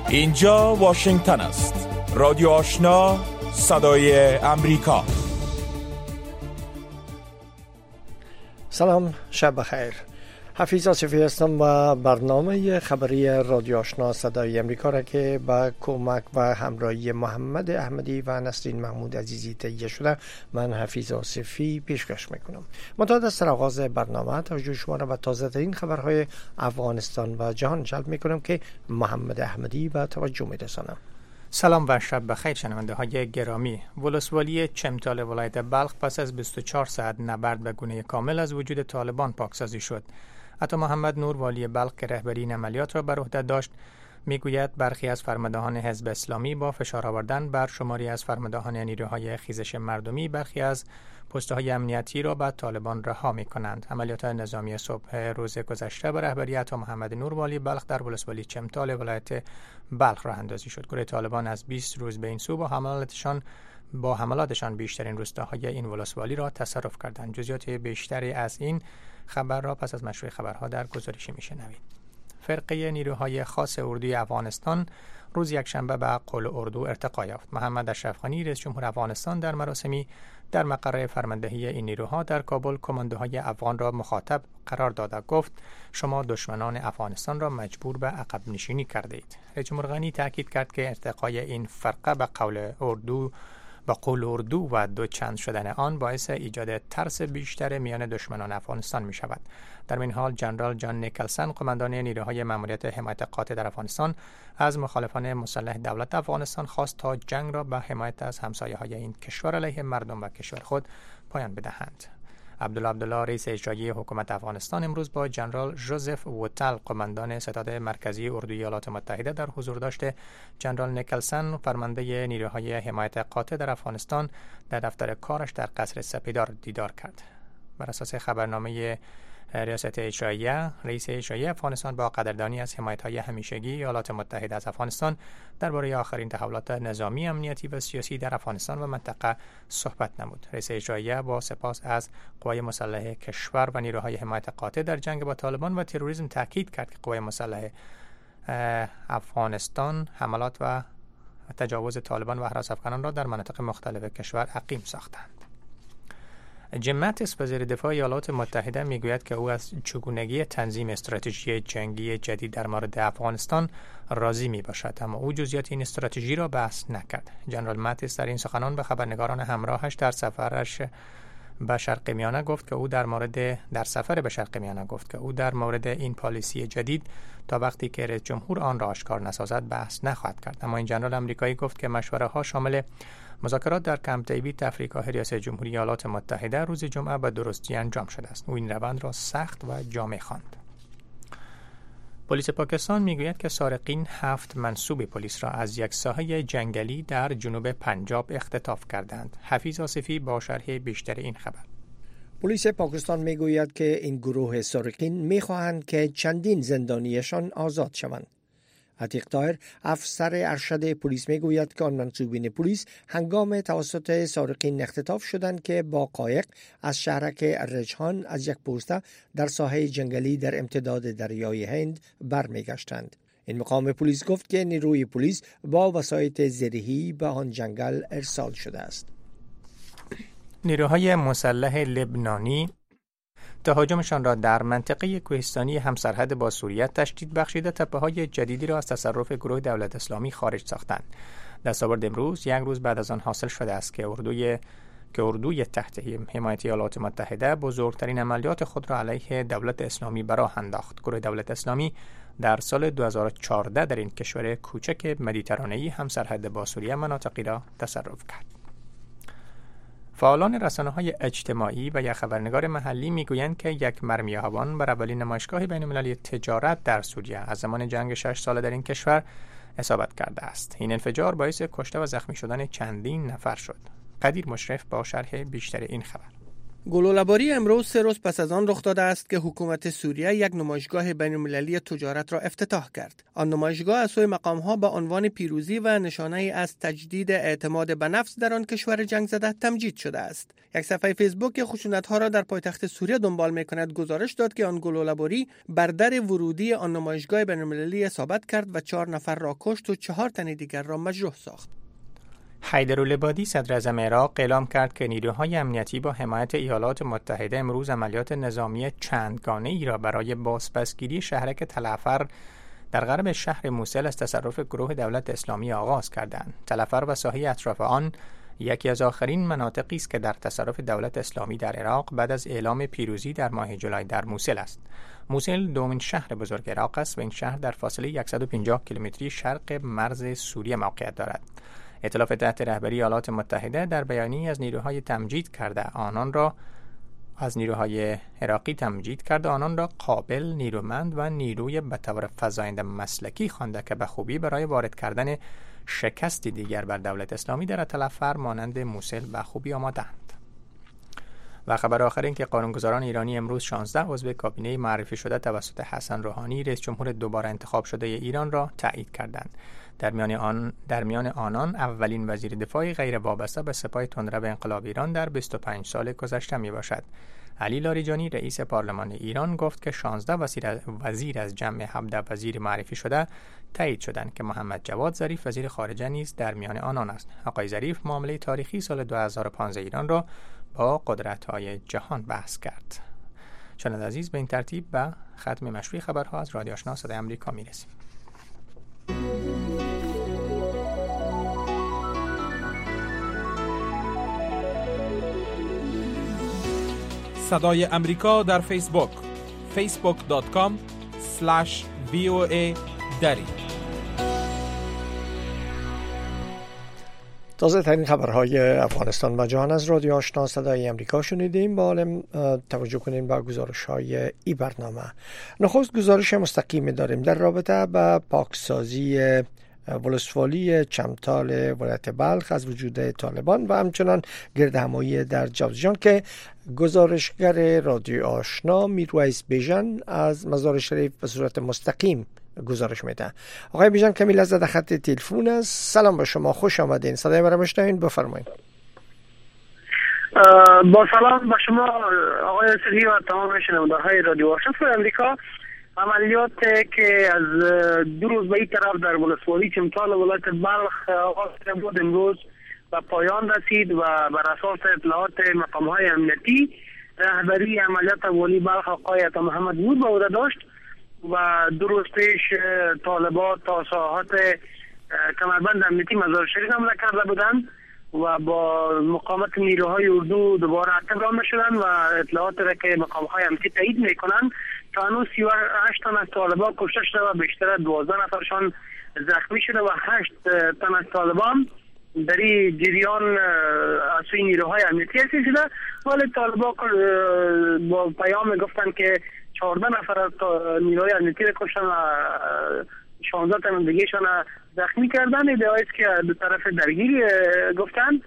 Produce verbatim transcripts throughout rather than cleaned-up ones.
اینجا واشنگتن است. رادیو آشنا، صدای امریکا. سلام، شب بخیر. حفیظ آصفی هستم و برنامه خبری رادیو آشنا صدای امریکا را که با کمک و همراهی محمد احمدی و نسرین محمود عزیزی تهیه شده من حفیظ آصفی پیشکش میکنم. منتها از آغاز برنامه توجه شما را به تازه ترین خبرهای افغانستان و جهان جلب میکنم که محمد احمدی به توجه میرسانم. سلام و شب بخیر شنونده های گرامی. ولسوالی چمتال ولایت بلخ پس از بیست و چهار ساعت نبرد به گونه کامل از وجود طالبان پاکسازی شد. عطا محمد نور والی بلخ که رهبری این عملیات را بر عهده داشت میگوید برخی از فرماندهان حزب اسلامی با فشار آوردن بر شماری از فرماندهان نیروهای خیزش مردمی برخی از پست‌های امنیتی را به طالبان رها می‌کنند. عملیات نظامی صبح روز گذشته به رهبری عطا محمد نور والی بلخ در ولسوالی چمتال ولایت بلخ راه اندازی شد. گروه طالبان از بیست روز به این سو با حملاتشان با حملاتشان بیشترین روستاهای این ولسوالی را تصرف کردند. جزئیات بیشتری از این خبر را پس از مشروع خبرها در گزارشی میشنوید. فرقه نیروهای خاص اردوی افغانستان روز یکشنبه به قل اردو ارتقا یافت. محمد اشرف غنی رئیس جمهور افغانستان در مراسمی در مقر فرماندهی این نیروها در کابل کماندوهای افغان را مخاطب قرار داده گفت شما دشمنان افغانستان را مجبور به عقب نشینی کرده اید. رئیس جمهور غنی تاکید کرد که ارتقای این فرقه به قول اردو با قول اردو و دو چند شدن آن باعث ایجاد ترس بیشتر میان دشمنان افغانستان می شود. در این حال جنرال جان نیکلسن قماندان نیروهای ماموریت حمایت قاطع در افغانستان از مخالفان مسلح دولت افغانستان خواست تا جنگ را به حمایت از همسایه‌های این کشور علیه مردم و کشور خود پایان بدهند. عبدالله عبدالله رئیس اجرایی حکومت افغانستان امروز با جنرال ژوزف ووتل قماندان ستاد مرکزی اردوی ایالات متحده در حضور داشته جنرال نیکلسن فرمانده نیروهای حمایت قاطع در افغانستان در دفتر کارش در قصر سپیدار دیدار کرد. بر اساس خبرنامه ریاست اجراییه، رئیس اجرایی افغانستان با قدردانی از حمایت‌های همیشگی ایالات متحده از افغانستان درباره آخرین تحولات نظامی، امنیتی و سیاسی در افغانستان و منطقه صحبت نمود. رئیس اجراییه با سپاس از قوای مسلح کشور و نیروهای حمایت قاطع در جنگ با طالبان و تروریسم تاکید کرد که قوای مسلح افغانستان حملات و تجاوز طالبان و هراس افغانان را در مناطق مختلف کشور عقیم ساختند. جیم ماتیس وزیر دفاع ایالات متحده میگوید که او از چگونگی تنظیم استراتژی جنگی جدید در مورد افغانستان راضی می باشد، اما او جزئیات این استراتژی را بحث نکرد. جنرال ماتیس در این سخنان به خبرنگاران همراهش در سفرش به شرق میانه گفت که او در مورد در سفر به شرق میانه گفت که او در مورد این پالیسی جدید تا وقتی که رئیس جمهور آن را آشکار نسازد بحث نخواهد کرد. اما این جنرال آمریکایی گفت که مشوره ها شامل مذاکرات در کمپ دیوید آفریقا ریاست جمهوری ایالات متحده روز جمعه به درستی انجام شده است. او این روند را سخت و جامع خواند. پلیس پاکستان میگوید که سارقین هفت منصوب پلیس را از یک ساحه جنگلی در جنوب پنجاب اختطاف کردند. حفیظ آصفی با شرح بیشتر این خبر. پلیس پاکستان میگوید که این گروه سارقین میخواهند که چندین زندانیشان آزاد شوند. عتیق طاهر افسر ارشد پلیس میگوید که آن منصوبین پلیس هنگام توسط سارقین اختطاف شدند که با قایق از شهرک رجحان از یک پوسته در ساحه جنگلی در امتداد دریای هند برمیگشتند. این مقام پلیس گفت که نیروی پلیس با وسایط زرهی به آن جنگل ارسال شده است. نیروهای مسلح لبنانی تهاجمشان را در منطقه کوهستانی همسرحد با سوریه تشدید بخشیده تپه‌های جدیدی را از تصرف گروه دولت اسلامی خارج ساختند. دستاورد امروز یک روز بعد از آن حاصل شده است که اردوی که اردوی تحت حمایت ایالات متحده بزرگترین عملیات خود را علیه دولت اسلامی به راه انداخت. گروه دولت اسلامی در سال دو هزار و چهارده در این کشور کوچک مدیترانه‌ای همسرحد با سوریه مناطقی را تصرف کرد. فعالان رسانه‌های اجتماعی و یک خبرنگار محلی میگویند که یک مرمی هاوان بر اولین نمایشگاه بین‌المللی تجارت در سوریه از زمان جنگ شش ساله در این کشور اصابت کرده است. این انفجار باعث کشته و زخمی شدن چندین نفر شد. قدیر مشرف با شرح بیشتر این خبر. گلوله‌باری امروز سه روز پس از آن رخ داده است که حکومت سوریه یک نمایشگاه بین‌المللی تجارت را افتتاح کرد. آن نمایشگاه از سوی مقام‌ها به عنوان پیروزی و نشانه‌ای از تجدید اعتماد به نفس در آن کشور جنگ زده تمجید شده است. یک صفحه فیسبوک خشونت‌ها را در پایتخت سوریه دنبال می‌کند گزارش داد که آن گلوله‌باری بر در ورودی آن نمایشگاه بین‌المللی اصابت کرد و چهار نفر را کشت و چهار تن دیگر را مجروح ساخت. حیدرالعبادی صدر اعظم عراق اعلام کرد که نیروهای امنیتی با حمایت ایالات متحده امروز عملیات نظامی چندگانه‌ای را برای بازپسگیری شهرک تلعفر در غرب شهر موصل از تصرف گروه دولت اسلامی آغاز کردند. تلعفر و ساحه اطراف آن یکی از آخرین مناطقی است که در تصرف دولت اسلامی در عراق بعد از اعلام پیروزی در ماه جولای در موصل است. موصل دومین شهر بزرگ عراق است و این شهر در فاصله صد و پنجاه کیلومتری شرق مرز سوریه موقعیت دارد. ائتلاف تحت رهبری ایالات متحده در بیانیه‌ای از نیروهای تمجید کرده آنان را از نیروهای عراقی تمجید کرده آنان را قابل، نیرومند و نیروی به طور فزاینده مسلکی خوانده که به خوبی برای وارد کردن شکستی دیگر بر دولت اسلامی در تلعفر مانند موصل به خوبی آماده‌اند. و خبر آخر این که قانونگذاران ایرانی امروز شانزده عضو کابینه معرفی شده توسط حسن روحانی رئیس جمهور دوباره انتخاب شده ایران را تایید کردند. در میان آن در میان آنان اولین وزیر دفاع غیر وابسته به سپاه تندرو انقلاب ایران در بیست و پنج سال گذشته می باشد. علی لاریجانی رئیس پارلمان ایران گفت که شانزده وزیر از جمع هفده وزیر معرفی شده تایید شدند که محمد جواد ظریف وزیر خارجه نیز در میان آنان است. آقای ظریف معامله تاریخی سال دو هزار و پانزده ایران را با قدرت‌های جهان بحث کرد. شنوندگان عزیز، به این ترتیب به ختم مشروع خبرها از رادیو آشنا صدای آمریکا می‌رسیم. صدای امریکا در فیسبوک فیسبوک دات کام اسلش وی او ای دری. تازه ترین خبرهای افغانستان و جهان از رادیو آشنا صدای امریکا شنیدیم. با حال توجه کنیم به گزارش های ای برنامه. نخست گزارش مستقیم داریم در رابطه با پاکسازی ولسوالی چمتال ولایت بلخ از وجود طالبان و همچنان گردهمایی در جوزجان که گزارشگر رادیو آشنا میرویس بیژن از مزار شریف به صورت مستقیم گزارش میده. آقای بیژن کمیل از خط تلفن است. سلام به شما، خوش آمدین. صدای مرا میشنوین؟ بفرمایید. با سلام به شما آقای سری و تمام شنونده‌های رادیو آشنا امریکا. عملیات که از دو روز به این طرف در ولسوالی چمتال ولایت بلخ آغاز بود امروز و پایان رسید و بر اساس اطلاعات مقام‌های امنیتی رهبری عملیات والی بلخ آقای عطا محمد نور به عهده داشت و دو روز پیش طالبان تا ساحات کمربند امنیتی مزار شریف حمله کرده بودند و با مقاومت نیروهای اردو دوباره اتباع شدند و اطلاعات را که مقام‌های امنیتی تایید میکنند تا هنوز سی و هشت تن از طالبان کشته شده و بیشتر دوازده نفرشان زخمی شده و هشت تن از طالبان در این جریان از سوی نیروهای امنیتی اسیر شده. ولی طالبان با پیام گفتن که چهارده نفر از نیروهای امنیتی را کشتن و شانزده تن دیگه‌شان زخمی کردن. ادعایی است که دو طرف درگیر گفتند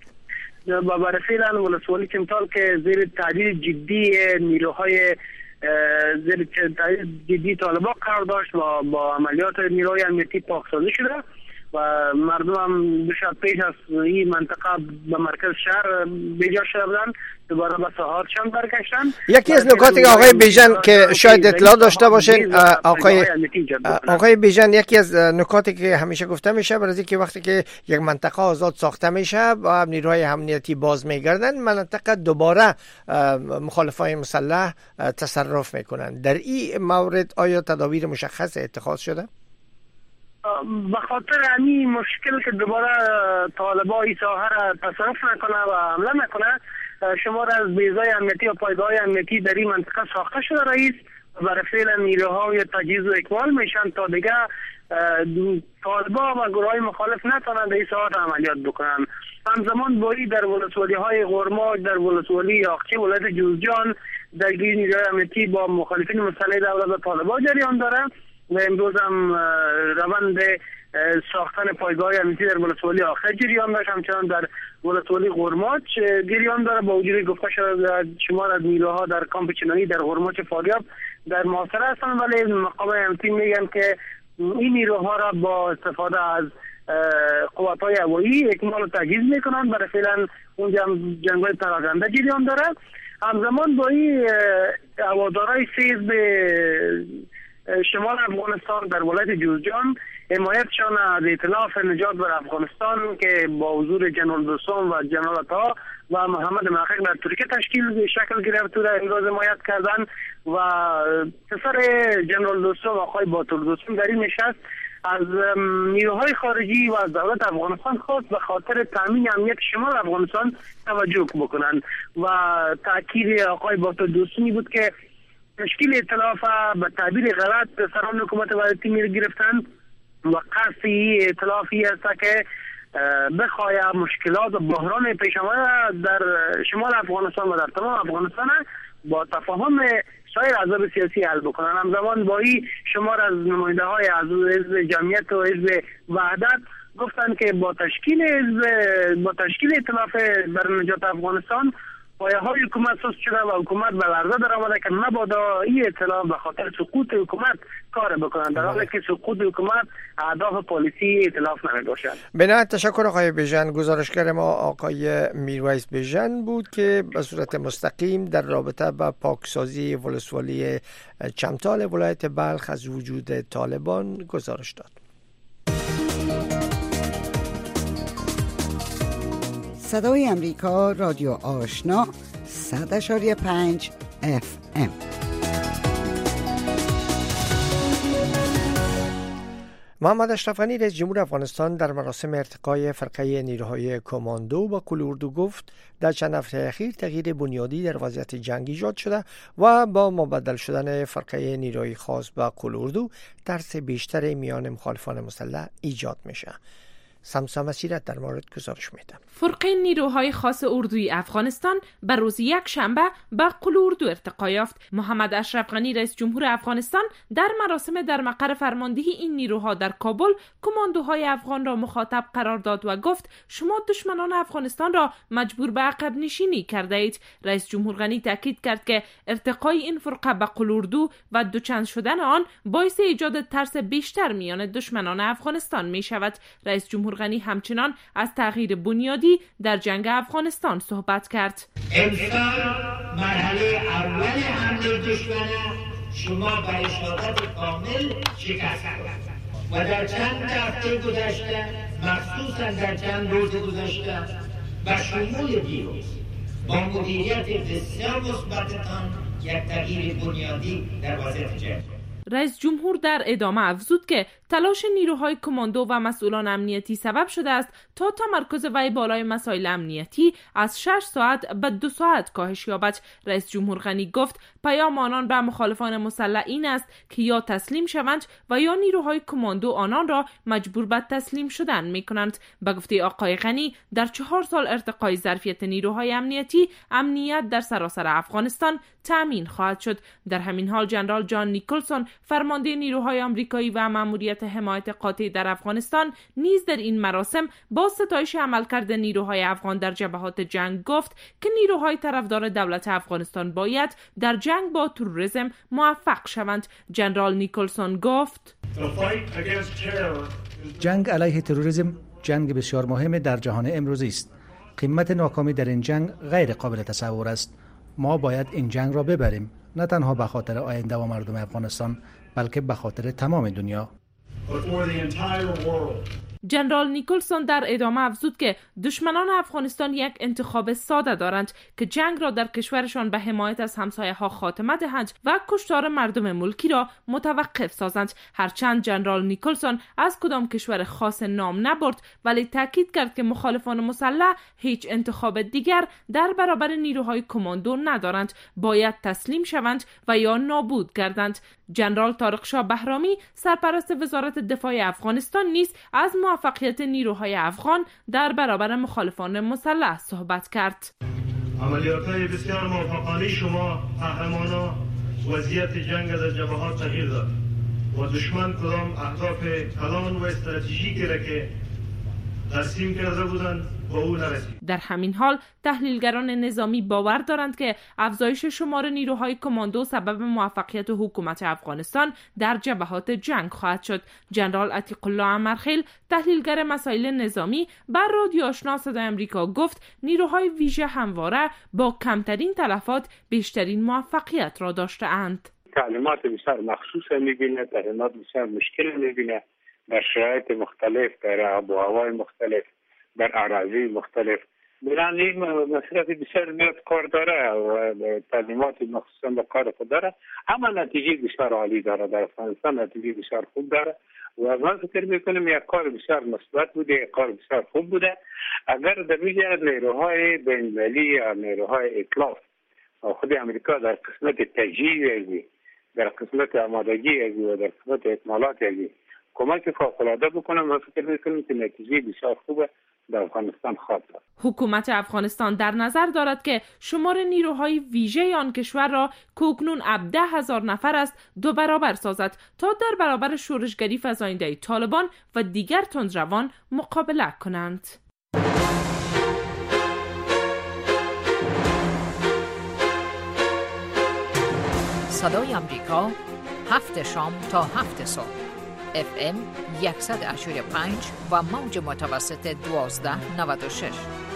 و برای فعلا ولسوالی چمتال که زیر تهدید جدی نیروهای زیر تهدید جدی طالبان قرار داشت و با عملیات نیروهای امنیتی پاکسازی شده و مردم هم دو شب پیش از این منطقه به مرکز شهر بیجا شده بودن، دوباره به ساحاتشان برگشتن. یکی از نکاتی که آقای بیژن که شاید اطلاع داشته باشین آقای آقای بیژن یکی از نکاتی که همیشه گفته میشه برای اینکه وقتی که یک منطقه آزاد ساخته میشه و نیروهای امنیتی باز میگردن منطقه دوباره مخالفای مسلح تصرف میکنن. در این مورد آیا تدابیر مشخص اتخاذ شده؟ به خاطر همین مشکل که دوباره طالبان این ساحه را تصرف نکنه و حمله نکنه شمار از بیضای امنیتی و پایگاه امنیتی در این منطقه ساخته شده رئیس برای فعلا نیروهای تجهیز و اکمال میشن تا دیگه طالبان و گروه های مخالف نتونن در این ساحه عملیات بکنن. همزمان با این در ولسوالی های غرماج، در ولسوالی آقچی ولایت جوزجان درگیری نیروهای امنیتی با مخالفین مسلح دولت و طالبان جریان داره و امروز هم روند ساختن پایگاه امنیتی در ولسوالی آخر جریان داشت، همچنان در ولسوالی غرماچ جریان داره. با وجود گفته شده شمار از نیروها در کامپ چنانی در غرماچ فاریاب در محاصره هستند، ولی مقام امنیتی میگن که این نیروها را با استفاده از قوات‌های هوایی اکمال و تجهیز میکنند. برای فعلا اونجا جنگ‌های پراکنده جریان داره. همزمان با این هوادارهای سه حزب شمال افغانستان در ولایت جوزجان حمایتشان از ائتلاف نجات بر افغانستان که با حضور جنرال دوستم و جنرال عطا و محمد محقق در ترکیه تشکیل شکل گرفت و امروز حمایت کردن و پسر جنرال دوستم آقای باتور دوستم در این نشست از نیروهای خارجی و از دولت افغانستان خواست به خاطر تامین امنیت شمال افغانستان توجه بکنند و تاکید آقای باتور دوستمی بود که تشکیل ائتلاف به تعبیر غلط سران حکومت ولایتی می گرفتند و قصد این ائتلافی است که بخواهد مشکلات و بحران پیش آمده در شمال افغانستان و در تمام افغانستان با تفاهم سایر احزاب سیاسی حل بکنن. همزمان با این شمار از نماینده های از حزب جمعیت و حزب وحدت گفتند که با تشکیل حزب با تشکیل ائتلاف برای نجات افغانستان پایه های حکومت سست شده و حکومت به لرزه در آمده که مبادا این ائتلاف به خاطر سقوط حکومت کار بکنند، در حالی که سقوط حکومت اهداف پالیسی ائتلاف نمی باشد. بنابراین تشکر آقای بیژن. گزارشگر ما آقای میرویس بیژن بود که به صورت مستقیم در رابطه با پاکسازی ولسوالی چمتال ولایت بلخ از وجود طالبان گزارش داد. صدای امریکا رادیو آشنا صد اشاری پنج اف ام. محمد اشرف غنی رئیس جمهور افغانستان در مراسم ارتقای فرقه نیروهای کماندو با کلوردو گفت در چند هفته اخیر تغییر بنیادی در وضعیت جنگ ایجاد شده و با مبدل شدن فرقه نیروهای خاص با کلوردو ترس بیشتر میان مخالفان مسلح ایجاد میشه. سمسا مسیرت در مورد گزارش میده. فرقه نیروهای خاص اردوی افغانستان بر روز یک شنبه به قلوردو ارتقا یافت. محمد اشرف غنی رئیس جمهور افغانستان در مراسم در مقر فرماندهی این نیروها در کابل کماندوهای افغان را مخاطب قرار داد و گفت شما دشمنان افغانستان را مجبور به عقب نشینی کرده اید. رئیس جمهور غنی تاکید کرد که ارتقای این فرقه به قلوردو و دوچند شدن آن باعث ایجاد ترس بیشتر میان دشمنان افغانستان می شود. رئیس جمهور غنی همچنان از تغییر بنیادی در جنگ افغانستان صحبت کرد. امسال مرحله اول حمله دشمن شما به اشارت کامل شکست دادید و در چند هفته گذشته مخصوصا در چند روز گذشته و شمول دیروز با مدیریت بسیار مثبتتان یک تغییر بنیادی در وضعیت جنگ. رئیس جمهور در ادامه افزود که تلاش نیروهای کماندو و مسئولان امنیتی سبب شده است تا تمرکز وی بالای مسائل امنیتی از شش ساعت به دو ساعت کاهش یابد. رئیس جمهور غنی گفت پیام آنان به مخالفان مسلح این است که یا تسلیم شوند و یا نیروهای کماندو آنان را مجبور به تسلیم شدن می کنند. به گفته آقای غنی در چهار سال ارتقای ظرفیت نیروهای امنیتی امنیت در سراسر افغانستان تأمین خواهد شد. در همین حال جنرال جان نیکلسون فرمانده نیروهای آمریکایی و مأموریت حمایت قاطع در افغانستان نیز در این مراسم با ستایش عملکرد نیروهای افغان در جبهات جنگ گفت که نیروهای طرفدار دولت افغانستان باید در جنگ با تروریسم موفق شوند. جنرال نیکلسون گفت جنگ علیه تروریسم جنگ بسیار مهم در جهان امروزی است. قیمت ناکامی در این جنگ غیر قابل تصور است. ما باید این جنگ را ببریم، نه تنها به خاطر آینده و مردم افغانستان بلکه به خاطر تمام دنیا. جنرال نیکلسون در ادامه افزود که دشمنان افغانستان یک انتخاب ساده دارند که جنگ را در کشورشان به حمایت از همسایه ها خاتمه دهند و کشتار مردم ملکی را متوقف سازند. هرچند جنرال نیکلسون از کدام کشور خاص نام نبرد، ولی تاکید کرد که مخالفان مسلح هیچ انتخاب دیگر در برابر نیروهای کماندو ندارند، باید تسلیم شوند و یا نابود گردند. جنرال طارق شاه بهرامی سرپرست وزارت دفاع افغانستان نیز از موفقیت نیروهای افغان در برابر مخالفان مسلح صحبت کرد. عملیات‌های بسیار موفقانه شما قهرمانا وضعیت جنگ در جبهات تغییر داد. و دشمن کدام اهداف کلان و استراتژیکی را که ترسیم کرده بودند با او نرسید. در همین حال تحلیلگران نظامی باور دارند که افزایش شمار نیروهای کماندو سبب موفقیت حکومت افغانستان در جبهات جنگ خواهد شد. جنرال عتیق الله عمرخیل تحلیلگر مسائل نظامی بر رادیو آشنا صدای آمریکا گفت نیروهای ویژه همواره با کمترین تلفات بیشترین موفقیت را داشته اند. تعلیمات بسیار مخصوص می‌بینه، تعلیمات بسیار مشکل می‌بینه در شرایط مختلف، در آب و هوای مختلف، در اراضی مختلف. برای این مسئله بسیار زیاد کار داره و تعلیمات مخصوصا به کار خود داره، اما نتیجه بسیار عالی داره. در افغانستان نتیجه بسیار خوب داره و من فکر میکنم یک کار بسیار مثبت بوده، یک کار بسیار خوب بوده. اگر در میجه نیروهای بین‌المللی یا نیروهای ائتلاف و خود امریکا در قسمت تجهیز، در قسمت آمادگی و در قسمت اکمالات کمک فوق‌العاده بکنم و فکر میکنم که نتیجه بسیار خوبه در افغانستان خواهد بود. حکومت افغانستان در نظر دارد که شمار نیروهای ویژه آن کشور را که اکنون هفده هزار نفر است دو برابر سازد تا در برابر شورشگری فزاینده طالبان و دیگر تندروان مقابله کنند. صدای آمریکا، هفت شام تا هفت صبح، اف ام صد و هشتاد و پنج و موج متوسط دوازده نود و شش.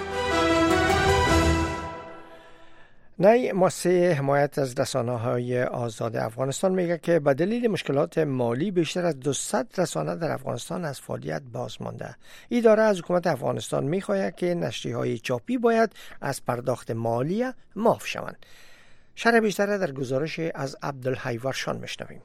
نی مؤسسه حمایت از رسانه‌های آزاد افغانستان میگه که به دلیل مشکلات مالی بیشتر از دویست رسانه در افغانستان از فعالیت باز مانده. اداره از حکومت افغانستان میخواهد که نشریه‌های چاپی باید از پرداخت مالی معاف شوند. شرح بیشتر در گزارش از عبدالحی ورشان میشنویم.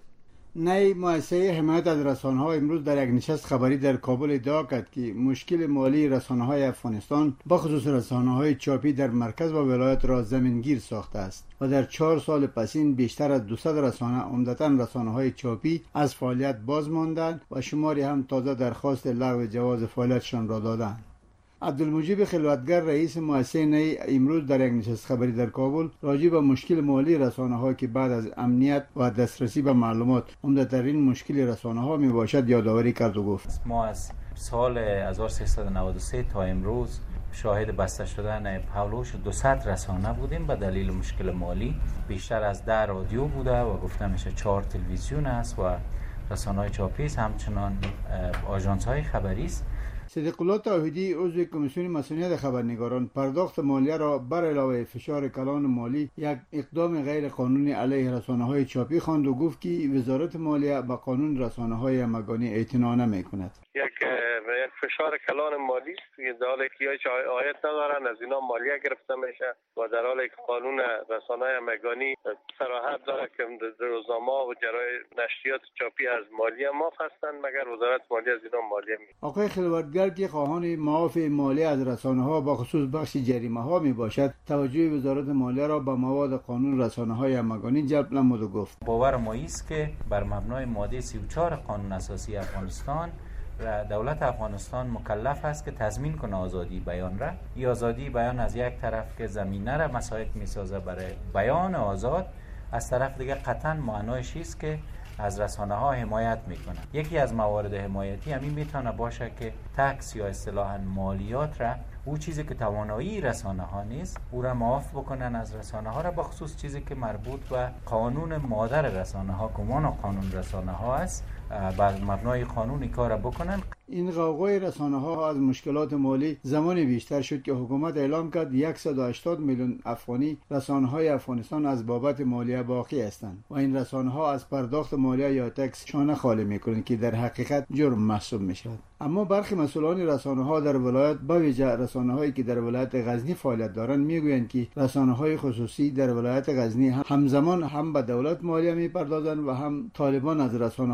نی مؤسسه حمایت از رسانه‌ها امروز در یک نشست خبری در کابل ادعا کرد که مشکل مالی رسانه‌های افغانستان با خصوص رسانه‌های چاپی در مرکز و ولایت را زمینگیر ساخته است و در چهار سال پسین بیشتر از دویست رسانه، عمدتاً رسانه‌های چاپی، از فعالیت باز ماندند و شماری هم تازه درخواست لغو جواز فعالیتشان را دادند. عبدالمجید خلوتگر رئیس مؤسسه نی امروز در یک نشست خبری در کابل راجع به مشکل مالی رسانه‌ها که بعد از امنیت و دسترسی به معلومات عمده‌ترین مشکل رسانه‌ها میباشد یادآوری کرد و گفت ما از سال هزار و سیصد و نود و سه تا امروز شاهد بسته شدن پاولوش دویست رسانه بودیم به دلیل مشکل مالی. بیشتر از ده رادیو بوده و گفته میشه چهار تلویزیون است و رسانه‌های چاپی است، همچنان آژانس‌های خبری است. صدیق الله توحیدی عضو کمیسیون مسئولیت خبرنگاران پرداخت مالیه را بر علاوه فشار کلان مالی یک اقدام غیر قانونی علیه رسانه‌های چاپی خواند و گفت که وزارت مالیه به قانون رسانه‌های همگانی اعتنا نمی‌کند. یک یک فشار کلان مالی است که در حالی که هیچ عایت ندارن از اینا مالیه گرفته میشه و در حالی که قانون رسانه‌های همگانی صراحت داره که روزنامه و جرای نشریات چاپی از مالیه معاف هستند مگر وزارت مالیه از اینا مالیه می. آقای خلوتگر که خواهان معاف مالی از رسانه‌ها با خصوص بخش جریمه‌ها میباشد، توجه وزارت مالیه را به مواد قانون رسانه‌های همگانی جلب نمود و گفت باور ما است که بر مبنای ماده سی و چهار قانون اساسی افغانستان دولت افغانستان مکلف است که تضمین کنه آزادی بیان را. این آزادی بیان از یک طرف که زمینه را مساعد میسازه برای بیان آزاد، از طرف دیگه قطعا معنایش است که از رسانه ها حمایت میکنه. یکی از موارد حمایتی همین میتونه باشه که تکس یا اصطلاحاً مالیات را، او چیزی که توانایی رسانه ها نیست، او را معاف بکنن از رسانه ها را، با خصوص چیزی که مربوط به قانون مادر رسانه ها، کمان و قانون رسانه ها است، بر مبنای قانونی کار بکنن. این غوغای رسانه ها از مشکلات مالی زمانی بیشتر شد که حکومت اعلام کرد صد و هشتاد میلیون افغانی رسانه های افغانستان از بابت مالیه باقی هستند و این رسانه ها از پرداخت مالیه یا تکس شانه خالی میکنند که در حقیقت جرم محسوب میشود. اما برخی مسئولان رسانه ها در ولایت، به ویژه رسانه هایی که در ولایت غزنی فعالیت دارند، میگویند که رسانه های خصوصی در ولایت غزنی همزمان هم به دولت مالیه میپردازند و هم طالبان از رسانه ها مالیه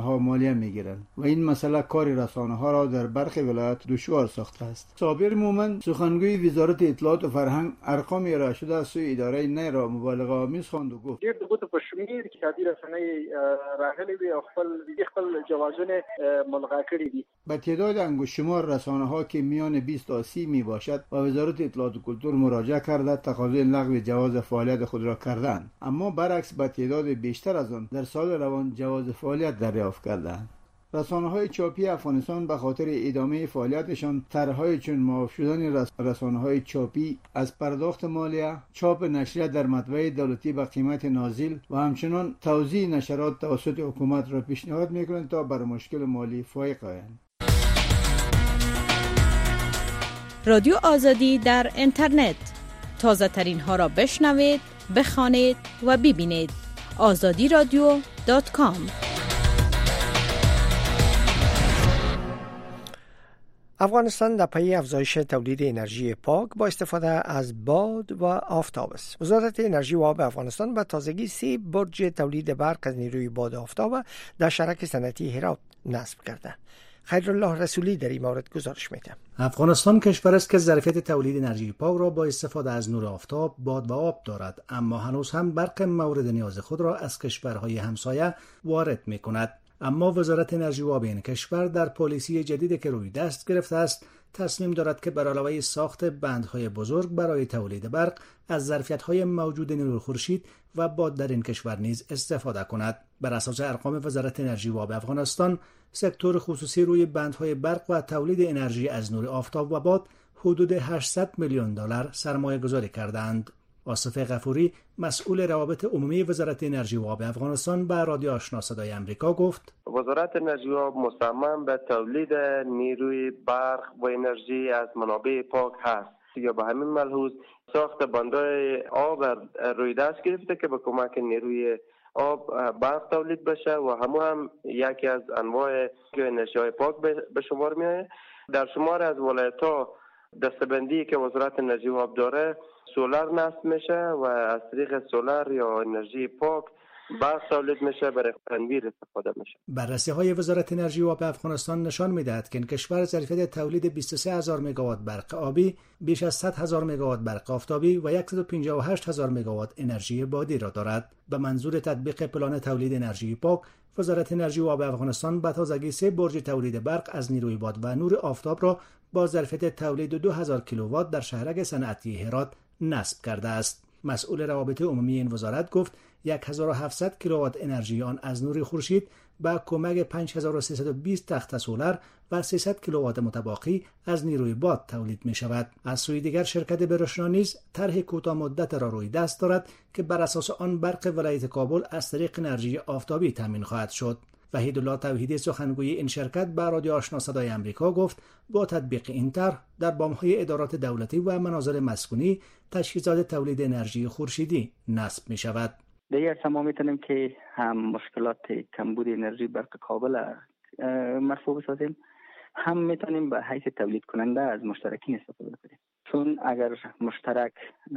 مالیه میگیرند و این مسئله کار رسانه‌ها را در برخی ولایات دشوار ساخته است. صابر مومن سخنگوی وزارت اطلاعات و فرهنگ ارقام ارائه شده از سوی اداره نه را مبالغه آمیز خواند و گفت ډېر د ګوتو په شمېر کې عادي رسنۍ راغلي وي او خپل خپل جوازونه ملغا کړي دي. به تعداد انگشت‌شمار رسانه‌ها که میان بیست تا سی می باشد و وزارت اطلاعات و کلتور مراجعه کرده تقاضای لغو جواز فعالیت خود را کردند، اما برعکس به تعداد بیشتر از آن در سال روان جواز فعالیت دریافت کردند. رسانه‌های چاپی افغانستان به خاطر ادامه فعالیتشان طرح‌های چون معاف شدن رسانه‌های چاپی از پرداخت مالیه، چاپ نشریه در مطبع دولتی به قیمت نازل و همچنان توزیع نشرات توسط حکومت را پیشنهاد می‌کنند تا بر مشکل مالی فائق آیند. رادیو آزادی در اینترنت، تازه ترین ها را بشنوید، بخوانید و ببینید. آزادی رادیو دات کام. افغانستان در پی افزایش تولید انرژی پاک با استفاده از باد و آفتاب است. وزارت انرژی و آب افغانستان به تازگی سه برج تولید برق از نیروی باد و آفتاب در شرک صنعتی هرات نصب کرده. خیرالله رسولی در این مورد گزارش میده. افغانستان کشور است که ظرفیت تولید انرژی پاک را با استفاده از نور آفتاب، باد و آب دارد، اما هنوز هم برق مورد نیاز خود را از کشورهای همسایه وارد میکند. اما وزارت انرژی و آب این کشور در پالیسی جدیدی که روی دست گرفته است تصمیم دارد که بر علاوه ساخت بندهای بزرگ برای تولید برق از ظرفیت‌های موجود نور خورشید و باد در این کشور نیز استفاده کند. بر اساس ارقام وزارت انرژی و آب افغانستان، سکتور خصوصی روی بندهای برق و تولید انرژی از نور آفتاب و باد حدود هشتصد میلیون دلار سرمایه گذاری کردند. آصف غفوری مسئول روابط عمومی وزارت انرژی و آب افغانستان به رادیو آشنا صدای امریکا گفت: وزارت انرژی و آب مصمم به تولید نیروی برق و انرژی از منابع پاک هست. یا به همین ملحوظ ساخت بندهای آب روی دست گرفته که به کمک نیروی آب برق تولید بشه و همون هم یکی از انواع انرژی های پاک به شمار میاد. در شمار از ولایت‌ها دستبندی که وزارت انرژی و آب داره سولار نصب میشه و از طریق سولار یا انرژی پاک برق تولید میشه، برای تنویر استفاده میشه. بررسی های وزارت انرژی و آب افغانستان نشان میدهد که این کشور ظرفیت تولید بیست و سه هزار مگاوات برق آبی، بیش از صد هزار مگاوات برق آفتابی و صد و پنجاه و هشت هزار مگاوات انرژی بادی را دارد. به منظور تطبیق پلان تولید انرژی پاک، وزارت انرژی و آب افغانستان به تازگی سه برج تولید برق از نیروی باد و نور آفتاب را با ظرفیت تولید دو هزار کیلووات در شهرک صنعتی هرات نصب کرده است. مسئول روابط عمومی این وزارت گفت هزار و هفتصد کیلووات انرژی آن از نور خورشید با کمک پنج هزار و سیصد و بیست تخت سولار و سیصد کیلووات متباقی از نیروی باد تولید می شود. از سوی دیگر شرکت برشنا نیز طرح کوتاه مدت را روی دست دارد که بر اساس آن برق ولایت کابل از طریق انرژی آفتابی تامین خواهد شد. وحیدالله توحیدی سخنگوی این شرکت به رادیو آشنا صدای امریکا گفت با تطبیق این طرح در بام‌های ادارات دولتی و مناظر مسکونی تجهیزات تولید انرژی خورشیدی نصب می شود. دیگر ما میتونیم که هم مشکلات کمبود انرژی برق کابل مرفوع بسازیم، هم میتونیم به حیث تولید کننده از مشترکین استفاده کنیم. چون اگر مشترک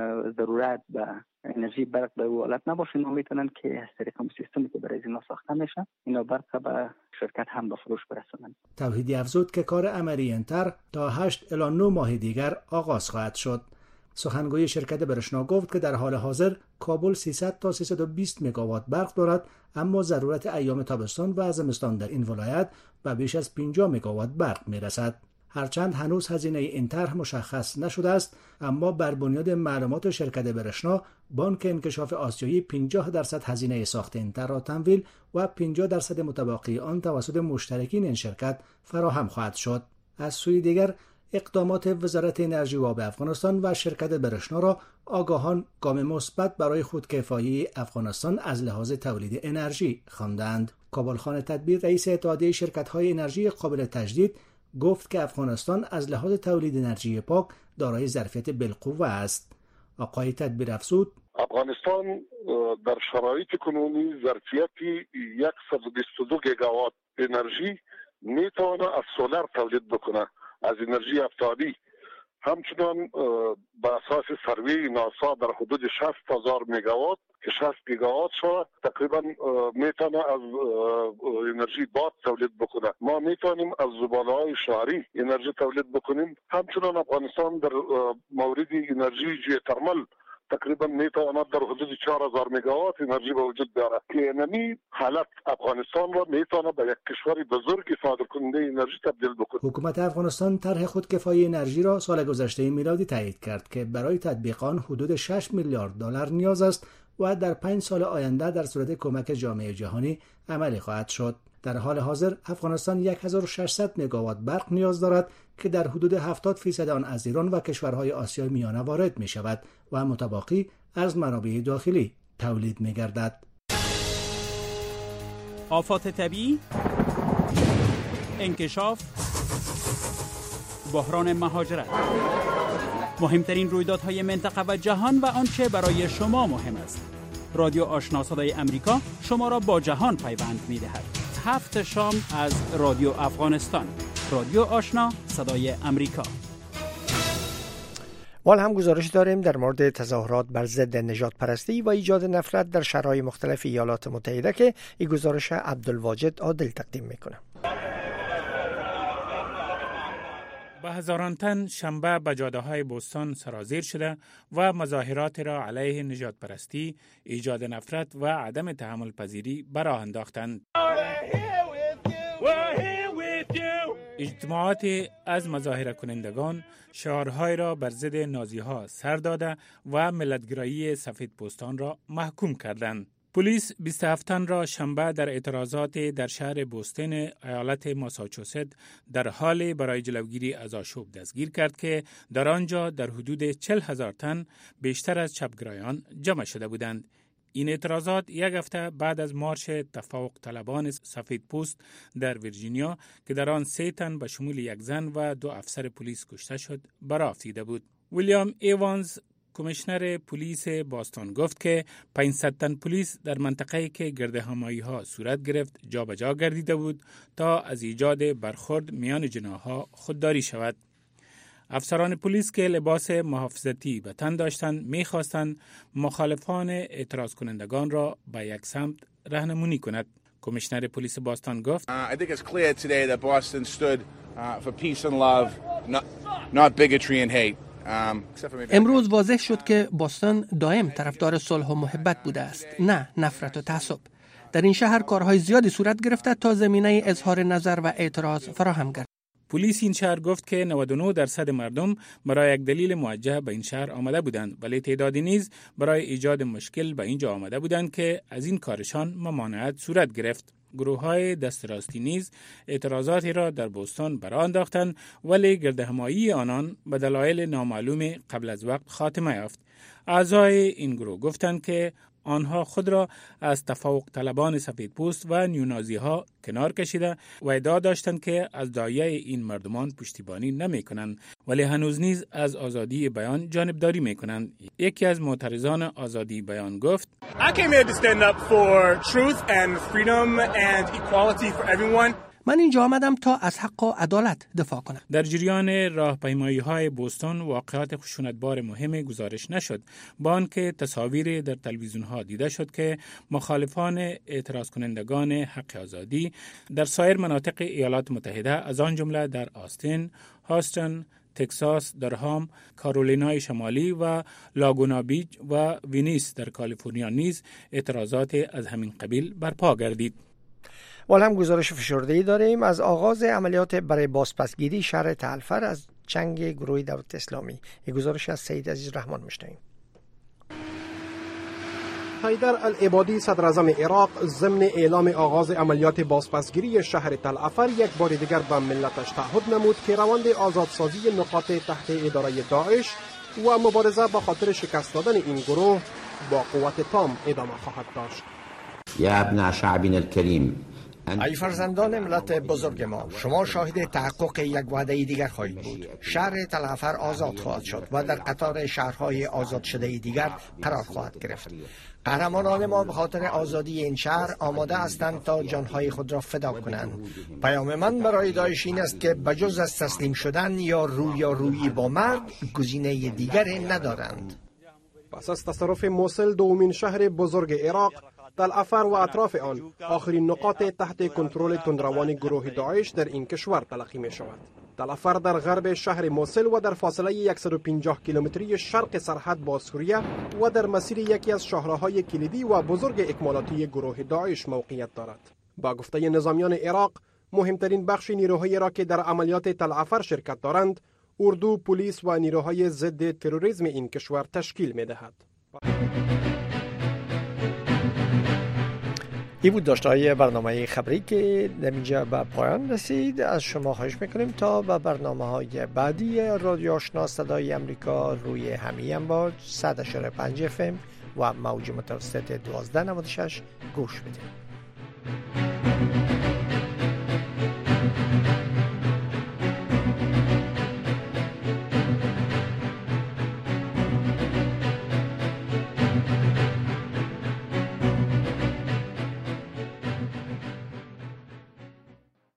ضرورت به انرژی برق به حالت نباشه، ما میتونن که از طریق سیستمی که برای اینا ساخته میشه اینا برق به شرکت هم به فروش برسونن. توحیدی افزود که کار عملی انتر تا هشت الی نه ماه دیگر آغاز خواهد شد. سخنگوی شرکت برشنا گفت که در حال حاضر کابل سیصد تا سیصد و بیست مگاوات برق دارد، اما ضرورت ایام تابستان و زمستان در این ولایت به بیش از پنجاه مگاوات برق میرسد. هرچند هنوز هزینه این طرح مشخص نشده است، اما بر بنیاد معلومات شرکت برشنا، بانک انکشاف آسیایی پنجاه درصد هزینه ساخت این طرح را تمویل و پنجاه درصد متبقی آن توسط مشترکین این شرکت فراهم خواهد شد. از سوی دیگر اقدامات وزارت انرژی و آب افغانستان و شرکت برشنا را آگاهان گام مثبت برای خودکفایی افغانستان از لحاظ تولید انرژی خواندند. کابل خان تدبیر رئیس اتحادیه شرکت‌های انرژی قابل تجدید گفت که افغانستان از لحاظ تولید انرژی پاک دارای ظرفیت بالقوه است. آقای تدبیر افزود: افغانستان در شرایط کنونی ظرفیت صد و بیست و دو گیگاوات انرژی میتونه از سولار تولید بکنه، از انرژی آفتابی، همچنان به اساس سروی ناسا در حدود شصت هزار مگاوات که شصت گیگاوات شده تقریبا میتونه از انرژی باد تولید بکنه. ما میتونیم از زباله های شهری انرژی تولید بکنیم. همچنان افغانستان در مورد انرژی ژئوترمال تقریبا میتواند در حدود چهار هزار مگاوات انرژی به وجود بیاره که نمی حالت افغانستان را میتونه به یک کشور بزرگ صادر کننده انرژی تبدیل بکنه. حکومت افغانستان طرح خودکفایی انرژی را سال گذشته میلادی تایید کرد که برای تطبیق آن حدود شش میلیارد دلار نیاز است و در پنج سال آینده در صورت کمک جامعه جهانی عملی خواهد شد. در حال حاضر افغانستان هزار و ششصد مگاوات برق نیاز دارد که در حدود هفتاد فیصد آن از ایران و کشورهای آسیای میانه وارد می شود و متباقی از منابع داخلی تولید می گردد. آفات طبیعی، انکشاف، بحران مهاجرت، مهمترین رویدادهای منطقه و جهان و آنچه برای شما مهم است. رادیو آشنا صدای امریکا شما را با جهان پیوند می دهد. هفت شام از رادیو افغانستان. رادیو آشنا صدای امریکا. وال هم گزارش داریم در مورد تظاهرات بر ضد نژاد پرستی و ایجاد نفرت در شهرهای مختلف ایالات متحده که این گزارش عبدالواجد عادل تقدیم میکنه. به هزاران تن شنبه به جاده‌های بوستون سرازیر شده و مظاهرات را علیه نژاد پرستی، ایجاد نفرت و عدم تحمل پذیری به راه انداختند. اجتماعات از مظاهره کنندگان شعارهای را بر ضد نازی‌ها سر داده و ملت‌گرایی سفید پوستان را محکوم کردند. پلیس بیست و هفت تن را شنبه در اعتراضات در شهر بوستون ایالت ماساچوست در حال برای جلوگیری از آشوب دستگیر کرد که در آنجا در حدود چهل هزار تن بیشتر از چپگرایان جمع شده بودند. این اعتراضات یک هفته بعد از مارش تفوق طلبان سفید پوست در ویرجینیا که در آن سه تن به شمول یک زن و دو افسر پلیس کشته شد برآ افتیده بود. ویلیام ایوانز کمیشنر پلیس باستون گفت که پانصد تن پلیس در منطقه‌ای که گردهمایی‌ها صورت گرفت جابجا گردیده بود تا از ایجاد برخورد میان جناح‌ها خودداری شود. افسران پلیس که لباس محافظتی به تن داشتند می‌خواستند مخالفان اعتراض کنندگان را به یک سمت راهنمایی کند. کمیشنر پلیس باستون گفت I think it's clear today that Boston stood for peace and love, not not bigotry and hate. امروز واضح شد که باستون دائم طرفدار صلح و محبت بوده است، نه نفرت و تعصب. در این شهر کارهای زیادی صورت گرفته تا زمینه اظهار نظر و اعتراض فراهم گردد. پلیس این شهر گفت که نود و نه درصد مردم برای یک دلیل موجه به این شهر آمده بودند، ولی تعدادی نیز برای ایجاد مشکل به اینجا آمده بودند که از این کارشان ممانعت صورت گرفت. گروه‌های دست راستی نیز اعتراضاتی را در بوستون برآ انداختند، ولی گردهمایی آنان به دلایل نامعلوم قبل از وقت خاتمه یافت. اعضای این گروه گفتند که آنها خود را از تفوق طلبان سفید پوست و نیونازی ها کنار کشیده و ادعا داشتند که از داعیه این مردمان پشتیبانی نمی کنند، ولی هنوز نیز از آزادی بیان جانبداری می کنند. یکی از معترضان آزادی بیان گفت I came here to stand up for truth and freedom and equality for everyone. من اینجا آمدم تا از حق و عدالت دفاع کنم. در جریان راهپیمایی‌های بوستون واقعات خشونتبار مهم گزارش نشد، با آنکه تصاویر در تلویزیون‌ها دیده شد که مخالفان اعتراض کنندگان حق آزادی در سایر مناطق ایالات متحده از آن جمله در آستین، هاستن، تگزاس، درهام، کارولینای شمالی و لاگونا بیچ و وینیس در کالیفرنیا نیز اعتراضات از همین قبیل برپا گردید. وال هم گزارش فشرده‌ای داریم از آغاز عملیات برای بازپسگیری شهر تلفر از چنگ گروه دولت اسلامی. یک گزارش از سید عزیز رحمان میشنویم. حیدر العبادی صدر اعظم عراق ضمن اعلام آغاز عملیات بازپسگیری شهر تلعفر یک بار دیگر به ملتش تعهد نمود که روند آزادسازی نقاط تحت اداره داعش و مبارزه به خاطر شکست دادن این گروه با قوت تام ادامه خواهد داشت. یا ابناء شعبنا الكريم ای فرزندان ملت بزرگ ما، شما شاهد تحقق یک وعده دیگر خواهید بود. شهر تل افر آزاد خواهد شد و در قطار شهرهای آزاد شده دیگر قرار خواهد گرفت. قهرمانان ما به خاطر آزادی این شهر آماده هستند تا جانهای خود را فدا کنند. پیام من برای داعش این است که بجز از تسلیم شدن یا رویارویی با مرگ گزینه دیگری ندارند. پس از تصرف موصل، دومین شهر بزرگ عراق، تل افر و اطراف آن آخرین نقاط تحت کنترل تندروان گروه داعش در این کشور تلقی می شود. تل افر در غرب شهر موصل و در فاصله صد و پنجاه کیلومتری شرق سرحد با سوریه و در مسیر یکی از شاهراهای کلیدی و بزرگ اکمالاتی گروه داعش موقعیت دارد. با گفته نظامیان عراق، مهمترین بخش نیروهایی را که در عملیات تل افر شرکت دارند، اردو، پلیس و نیروهای ضد تروریسم این کشور تشکیل می دهد. این بود داشته‌های برنامه خبری که در اینجا به پایان رسید. از شما خواهش میکنیم تا به برنامه‌های بعدی رادیو آشنا صدای امریکا روی همین امواج صد و پنج اف ام و موج متوسط دوازده نود و شش گوش بدید.